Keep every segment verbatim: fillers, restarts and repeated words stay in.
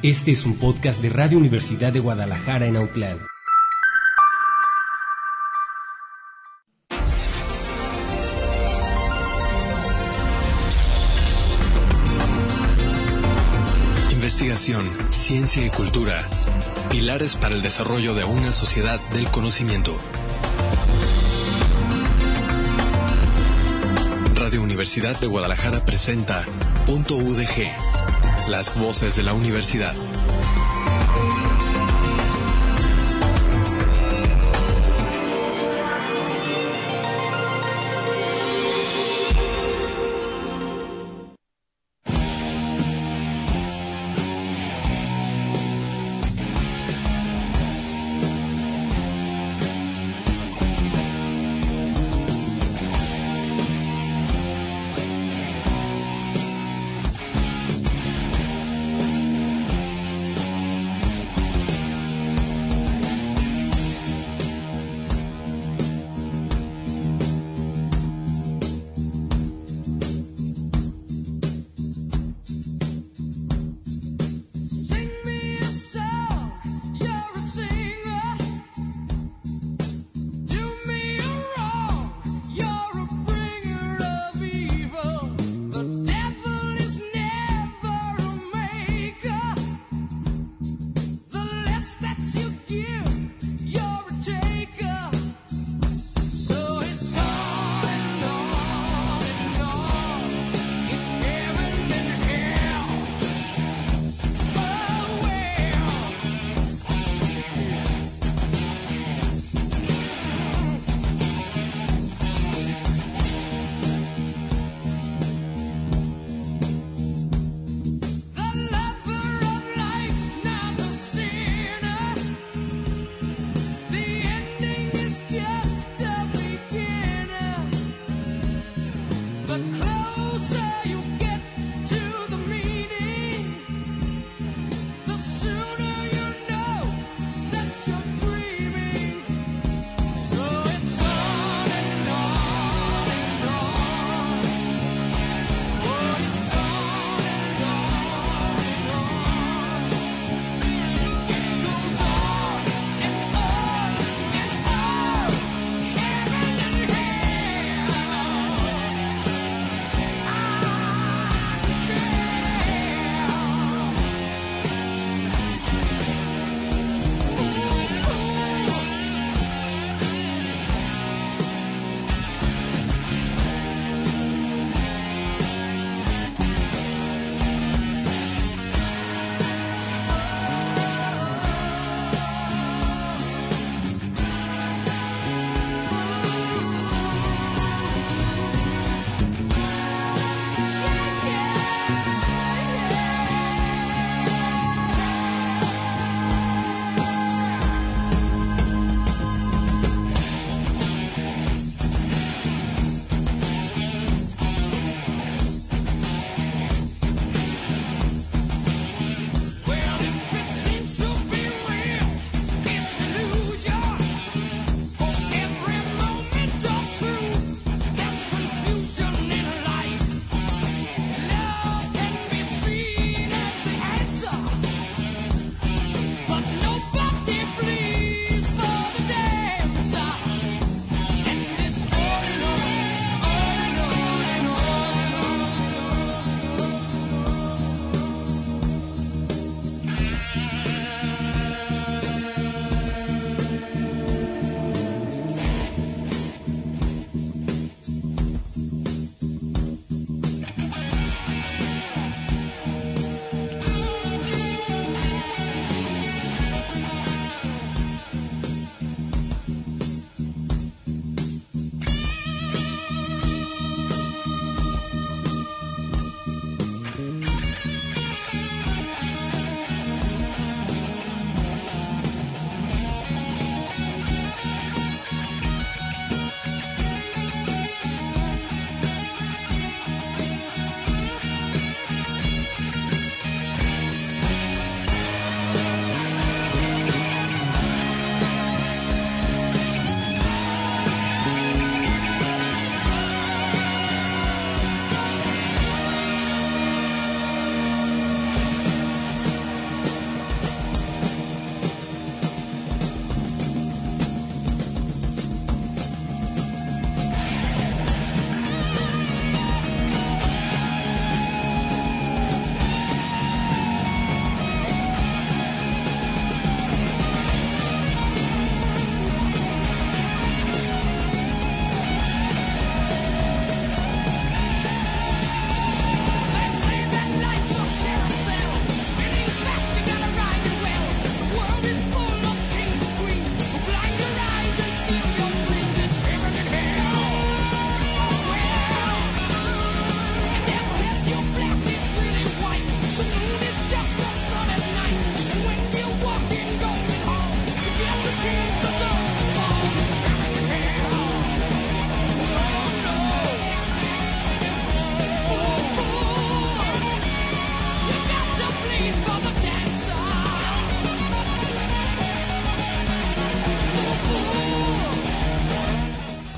Este es un podcast de Radio Universidad de Guadalajara en Autlán. Investigación, ciencia y cultura. Pilares para el desarrollo de una sociedad del conocimiento. Radio Universidad de Guadalajara presenta Punto U D G, las voces de la universidad.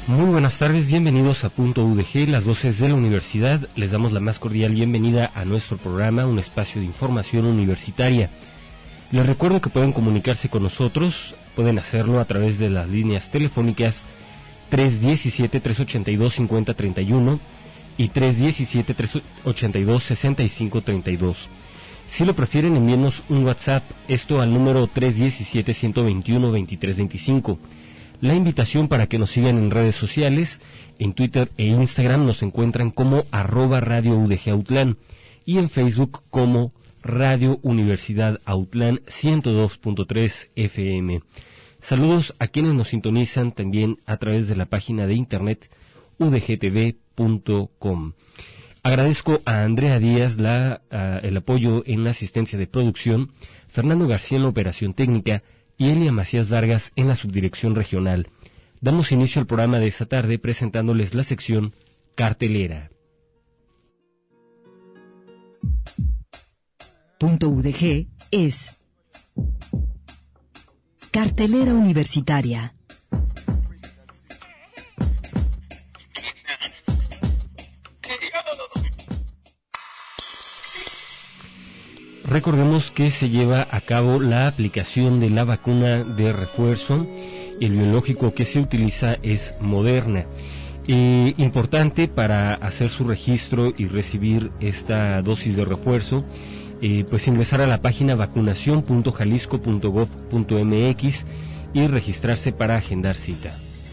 Muy buenas tardes, bienvenidos a Punto U D G, las voces de la universidad. Les damos la más cordial bienvenida a nuestro programa, un espacio de información universitaria. Les recuerdo que pueden comunicarse con nosotros, pueden hacerlo a través de las líneas telefónicas tres uno siete, tres ocho dos, cinco cero tres uno y tres uno siete, tres ocho dos, seis cinco tres dos. Si lo prefieren, envíenos un WhatsApp, esto al número tres uno siete, uno dos uno, dos tres dos cinco. La invitación para que nos sigan en redes sociales, en Twitter e Instagram nos encuentran como arroba Radio U D G Autlán y en Facebook como Radio Universidad Autlán ciento dos punto tres F M. Saludos a quienes nos sintonizan también a través de la página de internet u d g t v punto com. Agradezco a Andrea Díaz la, uh, el apoyo en la asistencia de producción, Fernando García en la operación técnica y Elia Macías Vargas en la subdirección regional. Damos inicio al programa de esta tarde presentándoles la sección Cartelera. Punto U D G es Cartelera Universitaria. Recordemos que se lleva a cabo la aplicación de la vacuna de refuerzo. El biológico que se utiliza es Moderna. Eh, importante para hacer su registro y recibir esta dosis de refuerzo, eh, pues ingresar a la página vacunación punto jalisco punto gob punto m x y registrarse para agendar cita.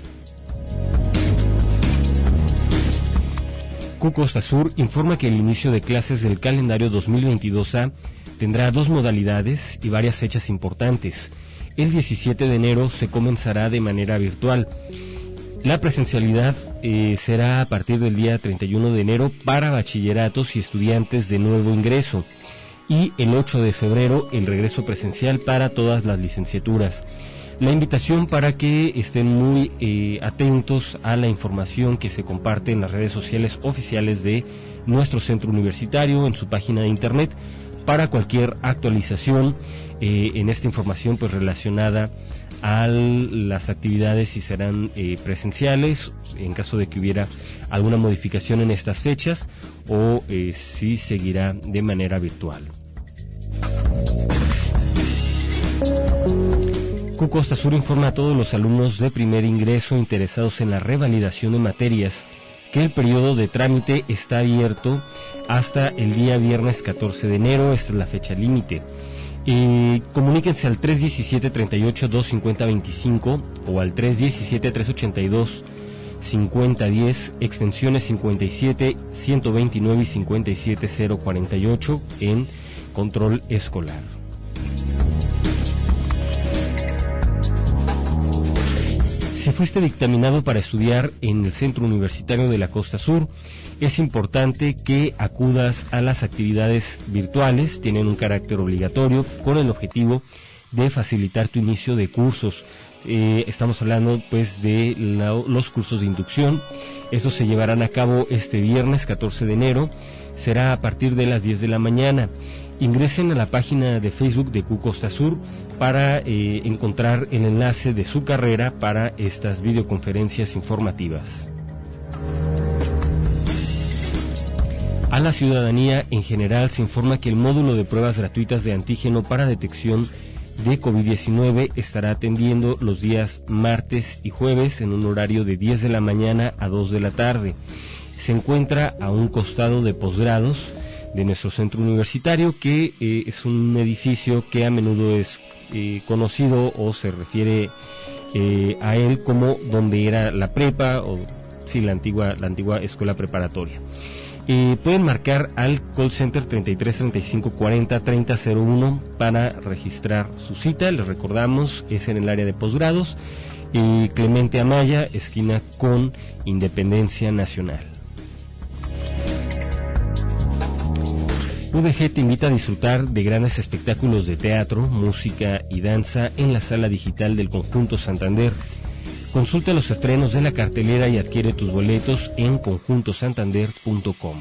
Q Costa Sur informa que el inicio de clases del calendario dos mil veintidós A tendrá dos modalidades y varias fechas importantes. El diecisiete de enero se comenzará de manera virtual. La presencialidad eh, será a partir del día treinta y uno de enero para bachilleratos y estudiantes de nuevo ingreso. Y el ocho de febrero el regreso presencial para todas las licenciaturas. La invitación para que estén muy eh, atentos a la información que se comparte en las redes sociales oficiales de nuestro centro universitario, en su página de internet, para cualquier actualización eh, en esta información pues relacionada a las actividades, si serán eh, presenciales, en caso de que hubiera alguna modificación en estas fechas, o eh, si seguirá de manera virtual. Q Costa Sur informa a todos los alumnos de primer ingreso interesados en la revalidación de materias que el periodo de trámite está abierto hasta el día viernes catorce de enero, esta es la fecha límite. Eh, comuníquense al tres uno siete, tres ocho dos, cinco cero dos cinco o al tres uno siete, tres ocho dos, cinco cero uno cero, extensiones cincuenta y siete, ciento veintinueve y cincuenta y siete cero cuarenta y ocho en control escolar. Si fuiste dictaminado para estudiar en el Centro Universitario de la Costa Sur, es importante que acudas a las actividades virtuales, tienen un carácter obligatorio con el objetivo de facilitar tu inicio de cursos. Eh, estamos hablando pues de la, los cursos de inducción. Estos se llevarán a cabo este viernes catorce de enero, será a partir de las diez de la mañana. Ingresen a la página de Facebook de Q Costa Sur para eh, encontrar el enlace de su carrera para estas videoconferencias informativas. A la ciudadanía en general se informa que el módulo de pruebas gratuitas de antígeno para detección de COVID diecinueve estará atendiendo los días martes y jueves en un horario de diez de la mañana a dos de la tarde. Se encuentra a un costado de posgrados de nuestro centro universitario, que eh, es un edificio que a menudo es eh, conocido o se refiere eh, a él como donde era la prepa o sí, la antigua, la antigua escuela preparatoria. Eh, pueden marcar al call center treinta y tres, treinta y cinco, cuarenta, treinta cero uno para registrar su cita. Les recordamos, es en el área de posgrados, eh, Clemente Amaya, esquina con Independencia Nacional. U D G te invita a disfrutar de grandes espectáculos de teatro, música y danza en la sala digital del Conjunto Santander. Consulta los estrenos de la cartelera y adquiere tus boletos en conjunto santander punto com.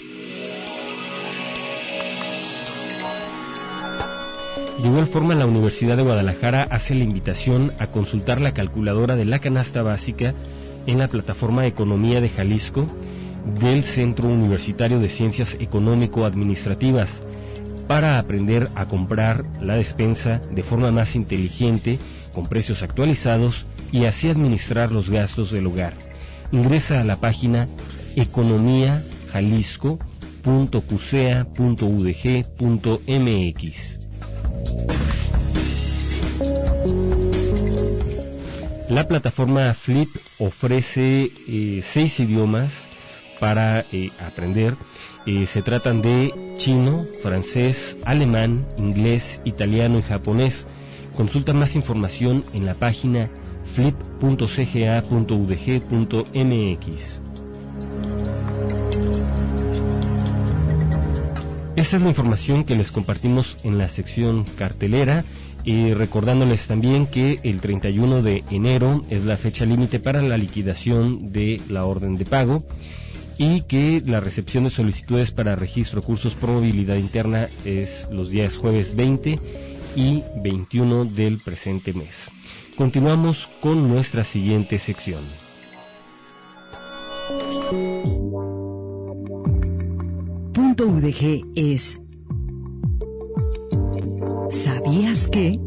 De igual forma, la Universidad de Guadalajara hace la invitación a consultar la calculadora de la canasta básica en la plataforma Economía de Jalisco del Centro Universitario de Ciencias Económico-Administrativas para aprender a comprar la despensa de forma más inteligente, con precios actualizados y así administrar los gastos del hogar. Ingresa a la página economía jalisco punto q c e a punto u d g punto m x. La plataforma Flip ofrece eh, seis idiomas para eh, aprender. Eh, se tratan de chino, francés, alemán, inglés, italiano y japonés. Consulta más información en la página flip punto c g a punto u d g punto m x. Esta es la información que les compartimos en la sección cartelera, y recordándoles también que el treinta y uno de enero es la fecha límite para la liquidación de la orden de pago y que la recepción de solicitudes para registro cursos por movilidad interna es los días jueves veinte y veintiuno del presente mes. Continuamos con nuestra siguiente sección. Punto U D G es ¿sabías qué?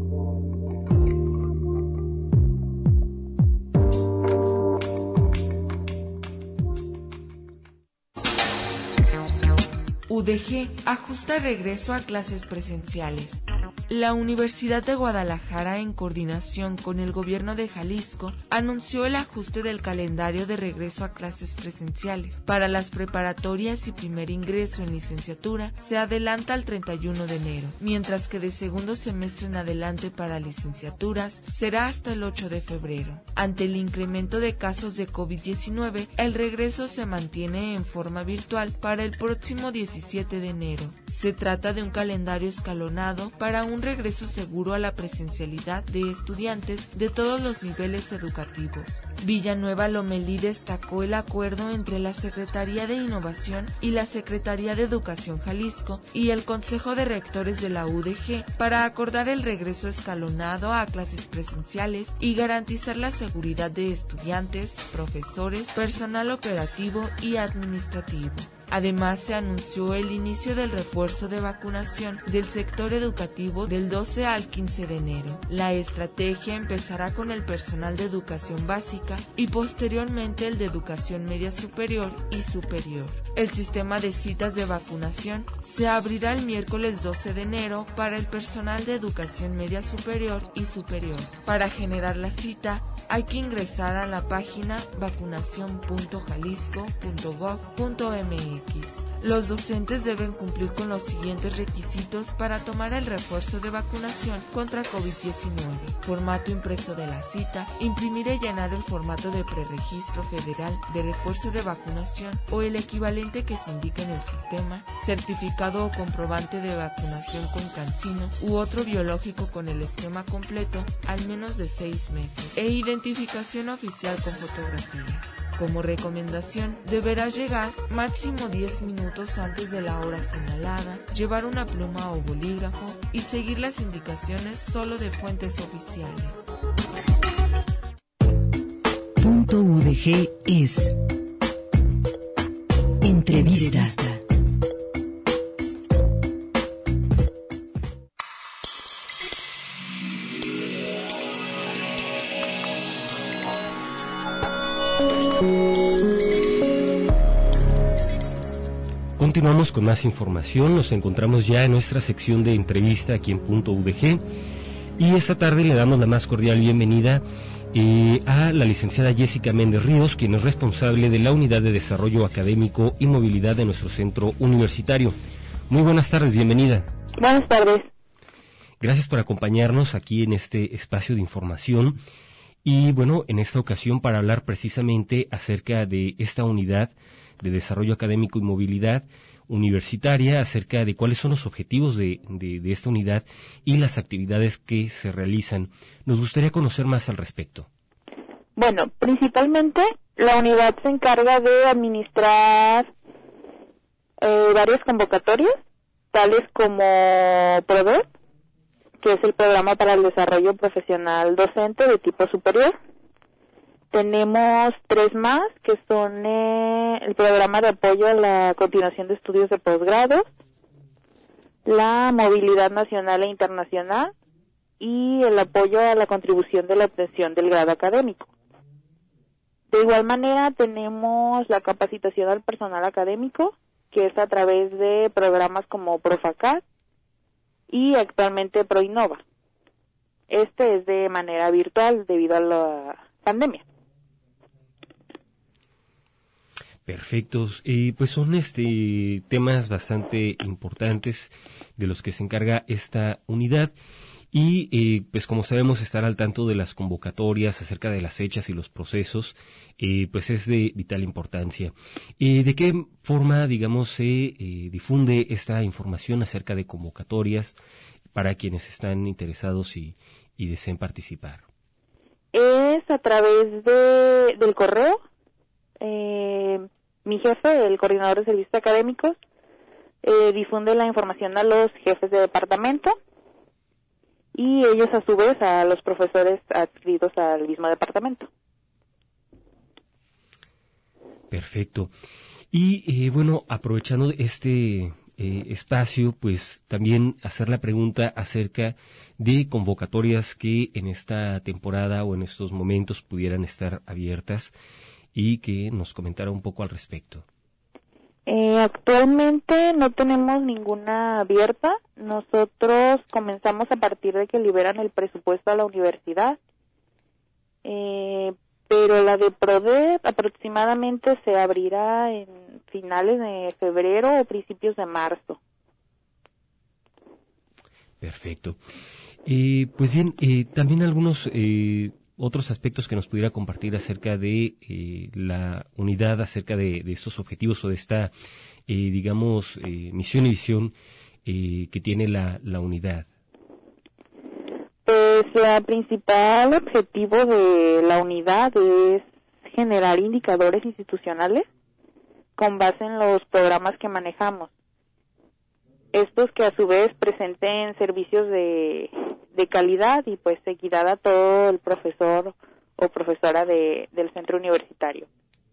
U D G ajusta regreso a clases presenciales. La Universidad de Guadalajara, en coordinación con el Gobierno de Jalisco, anunció el ajuste del calendario de regreso a clases presenciales. Para las preparatorias y primer ingreso en licenciatura se adelanta al treinta y uno de enero, mientras que de segundo semestre en adelante para licenciaturas será hasta el ocho de febrero. Ante el incremento de casos de COVID diecinueve, el regreso se mantiene en forma virtual para el próximo diecisiete de enero. Se trata de un calendario escalonado para un regreso seguro a la presencialidad de estudiantes de todos los niveles educativos. Villanueva Lomelí destacó el acuerdo entre la Secretaría de Innovación y la Secretaría de Educación Jalisco y el Consejo de Rectores de la U D G para acordar el regreso escalonado a clases presenciales y garantizar la seguridad de estudiantes, profesores, personal operativo y administrativo. Además, se anunció el inicio del refuerzo de vacunación del sector educativo del doce al quince de enero. La estrategia empezará con el personal de educación básica y posteriormente el de educación media superior y superior. El sistema de citas de vacunación se abrirá el miércoles doce de enero para el personal de educación media superior y superior. Para generar la cita, hay que ingresar a la página vacunación punto jalisco punto gob punto m x. Los docentes deben cumplir con los siguientes requisitos para tomar el refuerzo de vacunación contra COVID diecinueve. Formato impreso de la cita, imprimir y llenar el formato de preregistro federal de refuerzo de vacunación o el equivalente que se indique en el sistema, certificado o comprobante de vacunación con CanSino u otro biológico con el esquema completo al menos de seis meses, e identificación oficial con fotografía. Como recomendación, deberá llegar máximo diez minutos antes de la hora señalada, llevar una pluma o bolígrafo y seguir las indicaciones solo de fuentes oficiales. Punto U D G es Entrevista. Entrevista. Continuamos con más información. Nos encontramos ya en nuestra sección de entrevista aquí en Punto U D G y esta tarde le damos la más cordial bienvenida eh, a la licenciada Jessica Méndez Ríos, quien es responsable de la Unidad de Desarrollo Académico y Movilidad de nuestro centro universitario. Muy buenas tardes, bienvenida. Buenas tardes. Gracias por acompañarnos aquí en este espacio de información y bueno, en esta ocasión para hablar precisamente acerca de esta unidad de desarrollo académico y movilidad universitaria, acerca de cuáles son los objetivos de, de, de esta unidad y las actividades que se realizan. Nos gustaría conocer más al respecto. Bueno, principalmente la unidad se encarga de administrar eh, varias convocatorias, tales como PRODEP, que es el Programa para el Desarrollo Profesional Docente de tipo superior, Tenemos tres más, que son eh, el programa de apoyo a la continuación de estudios de posgrado, la movilidad nacional e internacional y el apoyo a la contribución de la obtención del grado académico. De igual manera, tenemos la capacitación al personal académico, que es a través de programas como Profacat y actualmente Proinnova. Este es de manera virtual debido a la pandemia. Perfectos. Eh, pues son este temas bastante importantes de los que se encarga esta unidad y eh, pues como sabemos estar al tanto de las convocatorias acerca de las fechas y los procesos eh, pues es de vital importancia. Eh, ¿De qué forma, digamos, se eh, difunde esta información acerca de convocatorias para quienes están interesados y, y deseen participar? Es a través de del correo. Eh, mi jefe, el coordinador de servicios académicos, eh, difunde la información a los jefes de departamento y ellos a su vez a los profesores adscritos al mismo departamento. Perfecto. Y eh, bueno, aprovechando este eh, espacio, pues también hacer la pregunta acerca de convocatorias que en esta temporada o en estos momentos pudieran estar abiertas y que nos comentara un poco al respecto. Eh, actualmente no tenemos ninguna abierta. Nosotros comenzamos a partir de que liberan el presupuesto a la universidad, eh, pero la de PRODEP aproximadamente se abrirá en finales de febrero o principios de marzo. Perfecto. Eh, pues bien, eh, también algunos eh, otros aspectos que nos pudiera compartir acerca de eh, la unidad, acerca de, de estos objetivos o de esta, eh, digamos, eh, misión y visión eh, que tiene la, la unidad. Pues el principal objetivo de la unidad es generar indicadores institucionales con base en los programas que manejamos. Estos que a su vez presenten servicios de, de calidad y pues equidad a todo el profesor o profesora de, del centro universitario.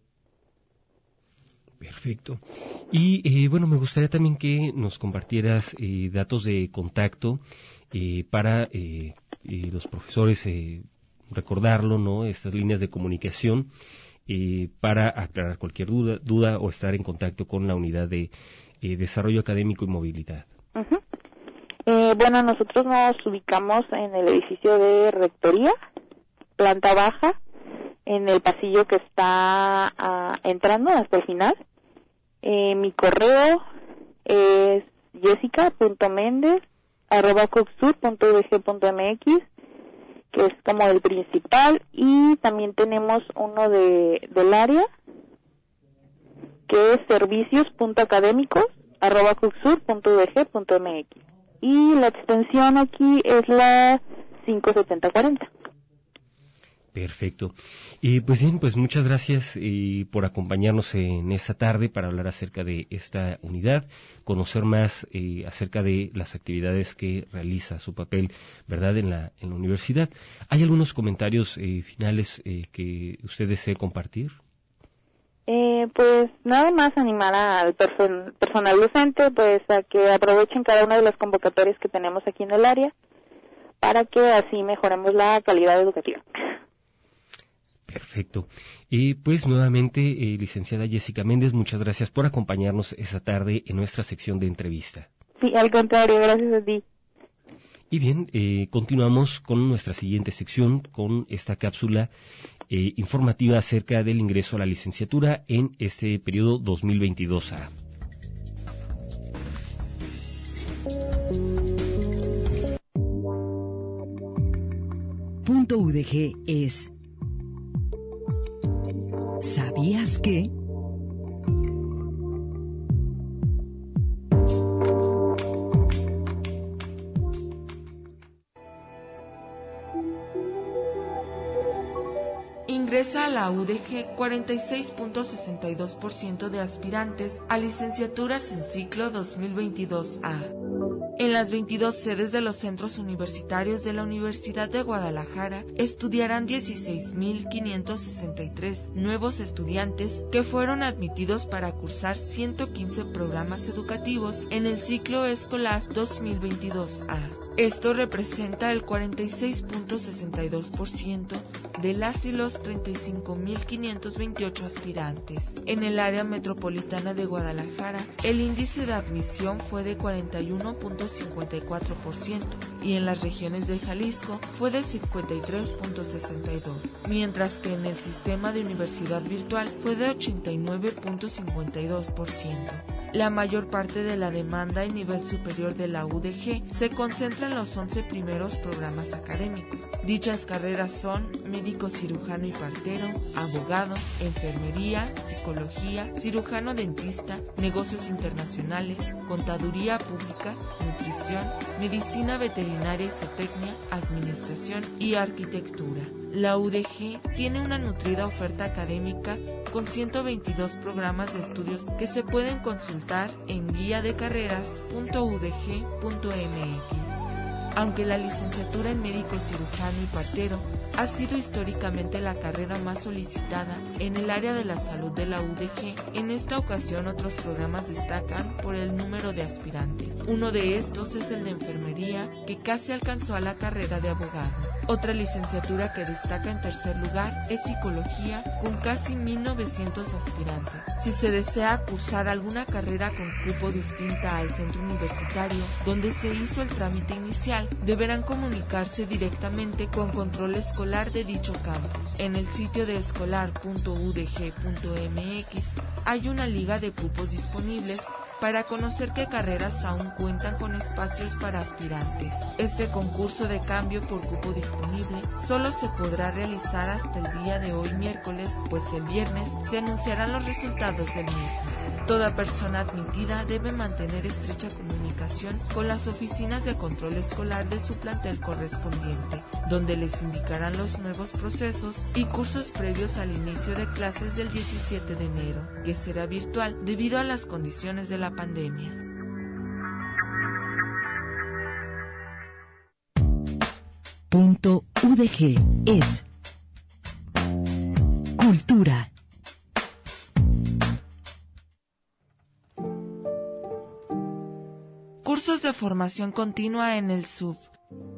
Perfecto. Y eh, bueno, me gustaría también que nos compartieras eh, datos de contacto eh, para eh, eh, los profesores eh, recordarlo, ¿no? Estas líneas de comunicación eh, para aclarar cualquier duda, duda o estar en contacto con la unidad de Eh, desarrollo académico y movilidad. Uh-huh. Eh, bueno, nosotros nos ubicamos en el edificio de Rectoría, planta baja, en el pasillo que está uh, entrando hasta el final. Eh, mi correo es jessica punto mendez arroba coxsur punto u d g punto m x, que es como el principal, y también tenemos uno de del área, que es servicios punto académicos arroba coxsur punto u d g punto m x, y la extensión aquí es la cinco setenta cuarenta. Perfecto. Y pues bien, pues muchas gracias eh, por acompañarnos en esta tarde para hablar acerca de esta unidad, conocer más eh, acerca de las actividades que realiza, su papel, ¿verdad?, en la, en la universidad. ¿Hay algunos comentarios eh, finales eh, que usted desee compartir? Eh, pues nada más animar al person- personal docente pues a que aprovechen cada una de las convocatorias que tenemos aquí en el área para que así mejoremos la calidad educativa. Perfecto. Y pues nuevamente, eh, licenciada Jessica Méndez, muchas gracias por acompañarnos esta tarde en nuestra sección de entrevista. Sí, al contrario, gracias a ti. Y bien, eh, continuamos con nuestra siguiente sección, con esta cápsula eh, informativa acerca del ingreso a la licenciatura en este periodo dos mil veintidós A. Punto U D G es ¿sabías qué? Ingresa a la U D G cuarenta y seis punto sesenta y dos por ciento de aspirantes a licenciaturas en ciclo dos mil veintidós A. En las veintidós sedes de los centros universitarios de la Universidad de Guadalajara estudiarán dieciséis mil quinientos sesenta y tres nuevos estudiantes que fueron admitidos para cursar ciento quince programas educativos en el ciclo escolar dos mil veintidós A. Esto representa el cuarenta y seis punto sesenta y dos por ciento de las y los treinta y cinco mil quinientos veintiocho aspirantes. En el área metropolitana de Guadalajara, el índice de admisión fue de cuarenta y uno punto cincuenta y cuatro por ciento y en las regiones de Jalisco fue de cincuenta y tres punto sesenta y dos por ciento, mientras que en el sistema de universidad virtual fue de ochenta y nueve punto cincuenta y dos por ciento. La mayor parte de la demanda en nivel superior de la U D G se concentra en los once primeros programas académicos. Dichas carreras son médico cirujano y partero, abogado, enfermería, psicología, cirujano dentista, negocios internacionales, contaduría pública, nutrición, medicina veterinaria y zootecnia, administración y arquitectura. La U D G tiene una nutrida oferta académica con ciento veintidós programas de estudios que se pueden consultar en guía de carreras punto u d g punto m x. Aunque la licenciatura en médico cirujano y partero ha sido históricamente la carrera más solicitada en el área de la salud de la U D G, en esta ocasión otros programas destacan por el número de aspirantes. Uno de estos es el de enfermería, que casi alcanzó a la carrera de abogado. Otra licenciatura que destaca en tercer lugar es psicología, con casi mil novecientos aspirantes. Si se desea cursar alguna carrera con cupo distinta al centro universitario donde se hizo el trámite inicial, deberán comunicarse directamente con control escolar de dicho campus. En el sitio de escolar punto u d g punto m x hay una liga de cupos disponibles para conocer qué carreras aún cuentan con espacios para aspirantes. Este concurso de cambio por cupo disponible solo se podrá realizar hasta el día de hoy miércoles, pues el viernes se anunciarán los resultados del mismo. Toda persona admitida debe mantener estrecha comunicación con las oficinas de control escolar de su plantel correspondiente, donde les indicarán los nuevos procesos y cursos previos al inicio de clases del diecisiete de enero, que será virtual debido a las condiciones de la pandemia. Punto U D G es cultura. Cursos de formación continua en el S U B.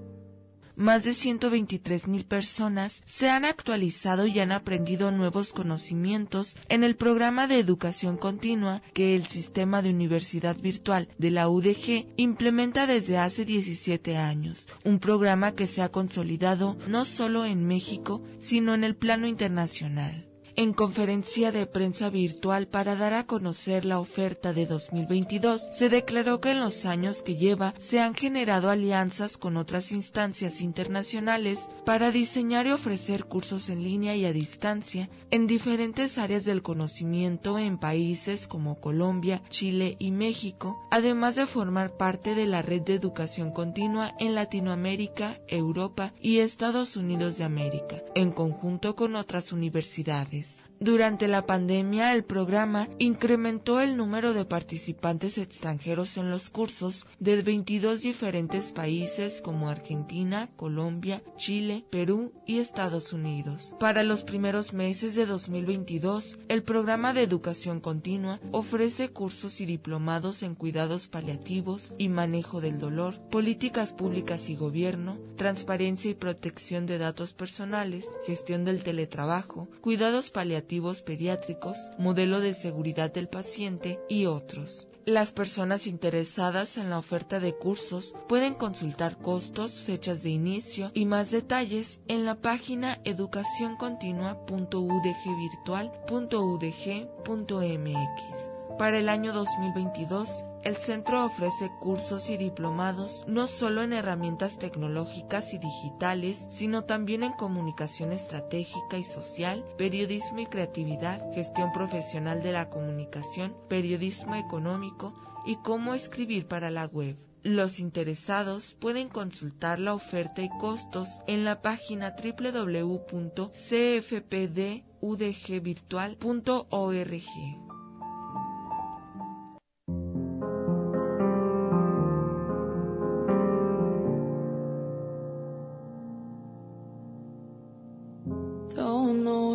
Más de ciento veintitrés mil personas se han actualizado y han aprendido nuevos conocimientos en el programa de educación continua que el Sistema de Universidad Virtual de la U D G implementa desde hace diecisiete años, un programa que se ha consolidado no solo en México, sino en el plano internacional. En conferencia de prensa virtual para dar a conocer la oferta de dos mil veintidós, se declaró que en los años que lleva se han generado alianzas con otras instancias internacionales para diseñar y ofrecer cursos en línea y a distancia en diferentes áreas del conocimiento en países como Colombia, Chile y México, además de formar parte de la red de educación continua en Latinoamérica, Europa y Estados Unidos de América, en conjunto con otras universidades. Durante la pandemia, el programa incrementó el número de participantes extranjeros en los cursos de veintidós diferentes países como Argentina, Colombia, Chile, Perú y Estados Unidos. Para los primeros meses de dos mil veintidós, el programa de educación continua ofrece cursos y diplomados en cuidados paliativos y manejo del dolor, políticas públicas y gobierno, transparencia y protección de datos personales, gestión del teletrabajo, cuidados paliativos pediátricos, modelo de seguridad del paciente y otros. Las personas interesadas en la oferta de cursos pueden consultar costos, fechas de inicio y más detalles en la página educación continua punto u d g virtual punto u d g punto m x. Para el año dos mil veintidós, el centro ofrece cursos y diplomados no solo en herramientas tecnológicas y digitales, sino también en comunicación estratégica y social, periodismo y creatividad, gestión profesional de la comunicación, periodismo económico y cómo escribir para la web. Los interesados pueden consultar la oferta y costos en la página doble u doble u doble u punto c f p d u d g virtual punto org.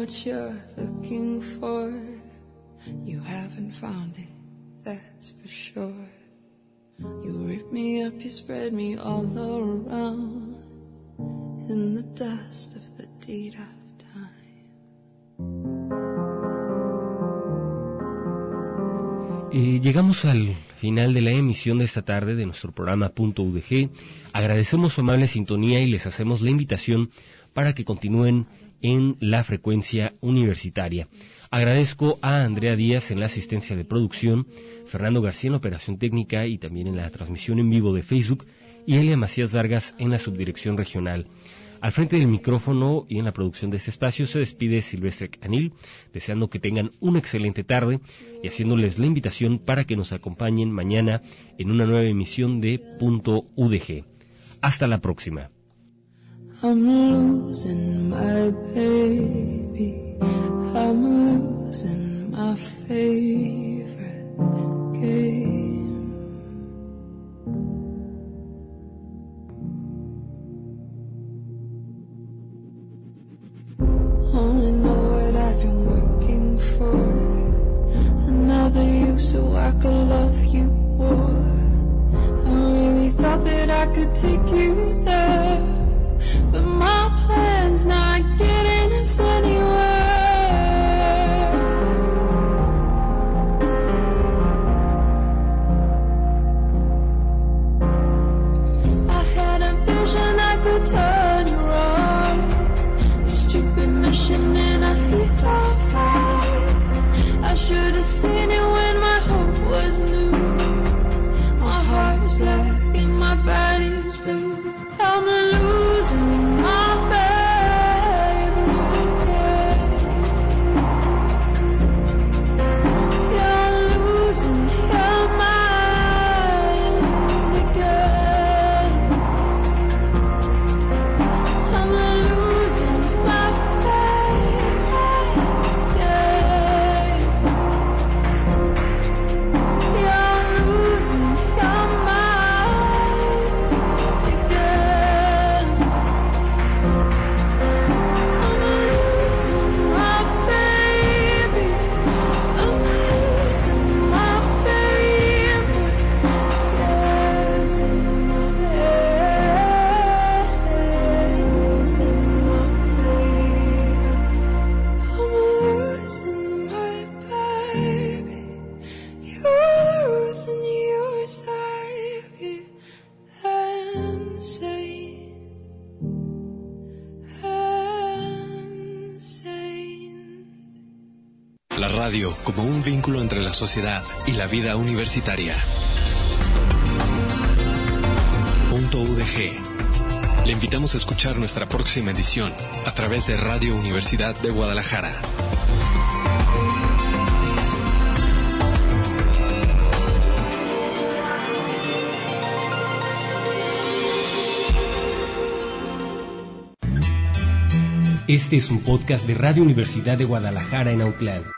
what you're looking for. You haven't found it, that's for sure. You rip me up, you spread me all around in the dust of the deed of time. Eh, llegamos al final de la emisión de esta tarde de nuestro programa Punto U D G. Agradecemos su amable sintonía y les hacemos la invitación para que continúen en la frecuencia universitaria. Agradezco a Andrea Díaz en la asistencia de producción, Fernando García en la operación técnica y también en la transmisión en vivo de Facebook, y Elia Macías Vargas en la subdirección regional. Al frente del micrófono y en la producción de este espacio se despide Silvestre Anil, deseando que tengan una excelente tarde y haciéndoles la invitación para que nos acompañen mañana en una nueva emisión de Punto U D G. Hasta la próxima. I'm losing my baby, I'm losing my favorite game. Only know what I've been working for, another you so I could love you more. I really thought that I could take you there, but my plan's not getting us anywhere. I had a vision I could turn you on, a stupid mission in a lethal fight. I should have seen it when my hope was new. My heart's black and my body's blue. I'm losing my favorite game. You're losing your mind again. I'm losing my favorite game. You're losing your mind again. I'm losing my baby, I'm losing my favorite, losing my baby, losing my favorite. I'm losing my baby, you're losing your savior, insane, insane. La radio como un vínculo entre la sociedad y la vida universitaria. Punto U D G. Le invitamos a escuchar nuestra próxima edición a través de Radio Universidad de Guadalajara. Este es un podcast de Radio Universidad de Guadalajara en Autlán.